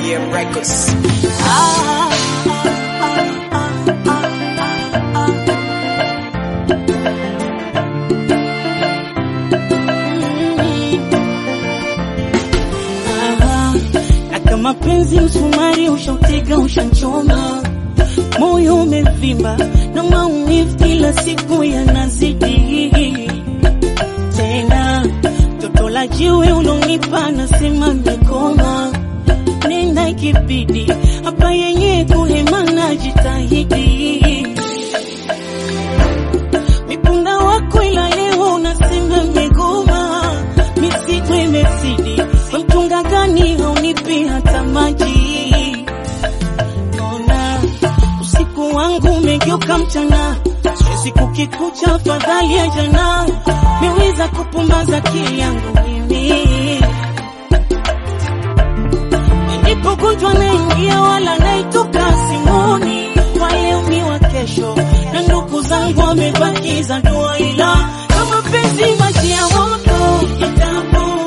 PM Records. Mapenzi msumari ushautega ushanchoma, moyo umevimba na maumivu kila siku yanazidi. Tena toto la jiwe ulonipa nasema nimekoma, nenda ikibidi hapa yenye kuhema na jitahidi. Mipunda wako ila leo unasema nimegoma, misitu imezidi. Mtunga gani haunipi hata maji? Nona usiku wangu umegeuka mchana, siwezi kukikucha afadhali ya jana. Miweza kupumbaza akili yangu mimi, nilipogonjwa naingia wala naitoka simoni. Wale umi wa kesho na ndugu zangu wamebakiza dua, ila kama penzi maji ya moto itapoa.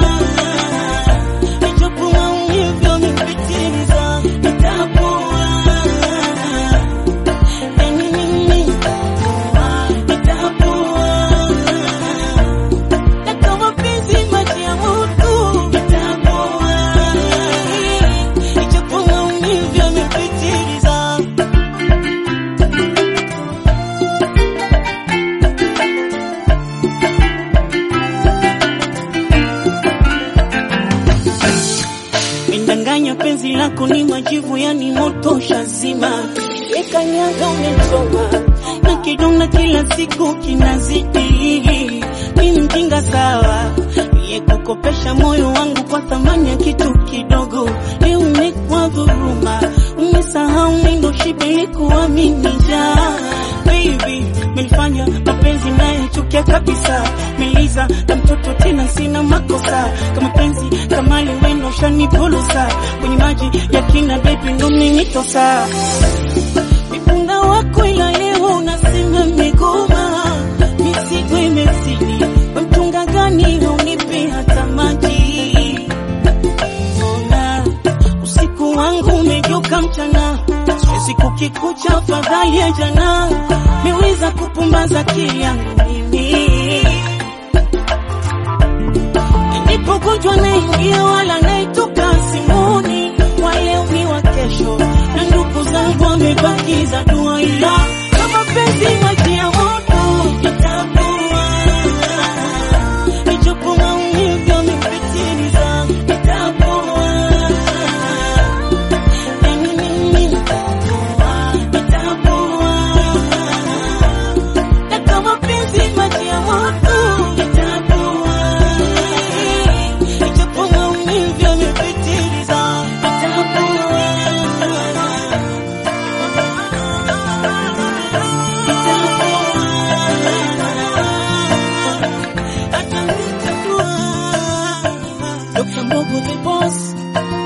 Penzi lako ni majivu yani moto shazima, ekanyaga umechoma na kidonda kila siku kinazidi. Mimi mjinga sawa, niye kukopesha moyo wangu kwa thamani ya kitu kidogo. Leo umekuwa dhuluma, umesahau mindo shibe ilikuwa minija. Baby, melifanya mapenzi naye chukia kabisa. Meliza na mtoto tena sina makosa. Kama penzi kama liweno shanipulusa, kwenye maji ya kina baby ndo mmenitosa. Mipunda wako ila leo unasema mmegoma, misigo imezidi. Mtunga gani haunipi hata maji? Ona usiku wangu umegeuka mchana, siwezi kukikucha afadhali ya jana. Miweza kupumbaza akili yangu mimi, nilipogonjwa naingia wala naitoka simoni. Wale umi wa kesho na ndugu zangu wamebakiza dua, ila kama penzi maji ya moto itapoa. Nichopo maumivu yamepitiliza itapoa. Yani mimi itapoa. Na kama penzi maji ya moto itapoa. Nichopo maumivu yamepitiliza itapoa. Dr. Mogo the boss.